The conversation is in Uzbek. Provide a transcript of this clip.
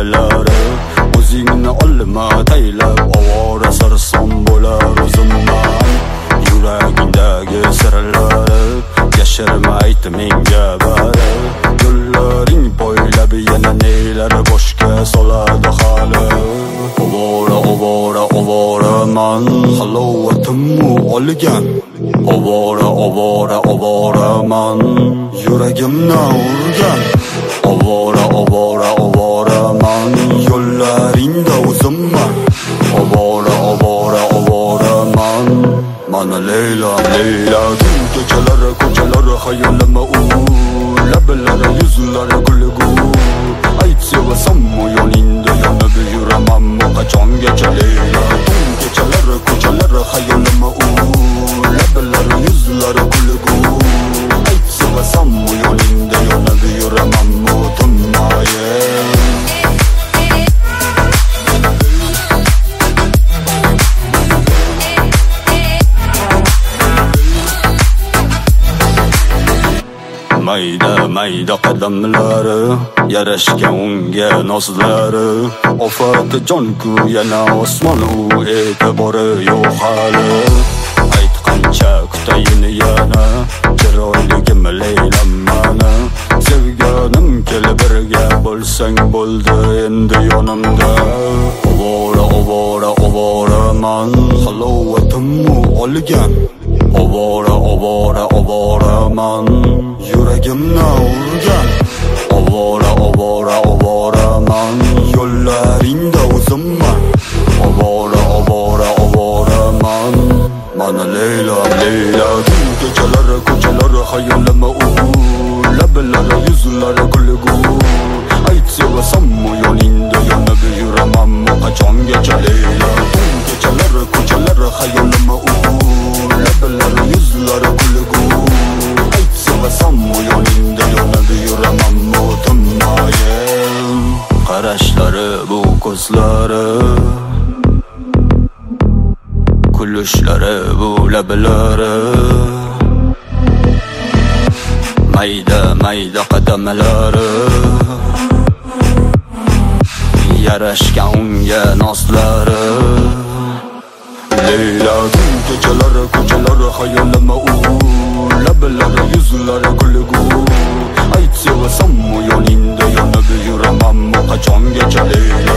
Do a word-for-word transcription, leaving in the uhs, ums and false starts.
lablari. O'zingni olma taylab ovora sarson bo'lar o'zimman. Yuragingdagi sirlari yashirma ayt menga bari. Yo'llaring bo'ylab yana nelar boshga soladi hali. Ovora ovora ovora man halovatimni olgan. Ovora ovora ovora man yuragimni urgan. Ovora ovora ovora man yo'llaringda o'zimman. Ovora ovora ovora man mana Leyla Leyla. Tun kechalari ko'chalari xayolima u lablari yuzlari kulgu. Ayt sevasammi yoningda yonib yuramanmi qachongacha Leyla. Tun kechalari ko'chalari xayolima u lablari yuzlari kulgu. Ayt sevasammi yoningda yonib yuramanmi tinmaye. Mayda mayda qadamlari yarashgan unga nozlari. Ofati jonku yana osmon u e'tibori yo'q hali. Aytqancha kutayin yana chiroyligim Leylam mana. Sevganim kel birga bo'lsang bo'ldi endi yonimda. Ovora ovora ovora man halovatimni olgan. Ovora ovora ovora man yuragimni urgan. Ovora ovora ovora man yo'llaringda o'zimman. Ovora ovora ovora man mana Leyla Leyla. Tun kechalari ko'chalari xayolima u lablari yuzlari kulgu. Ayt sevasammi yoningda yonib yuramanmi qachongacha Leyla. Tun kechalari ko'chalari xayolima u lablari yuzlari kulgu. Ayt sevasammi yoningda yonib yuramanmi tinmaye. Qarashlari bu ko'zlari, kulishlari bu lablari. Mayda mayda qadamlari yarashgan unga nozlari. Leyla tun kechalari ko'chalari xayolima u lablari yuzlari kulgu. Ayt sevasammi yoningda yonib yuramanmi qachongacha Leyla.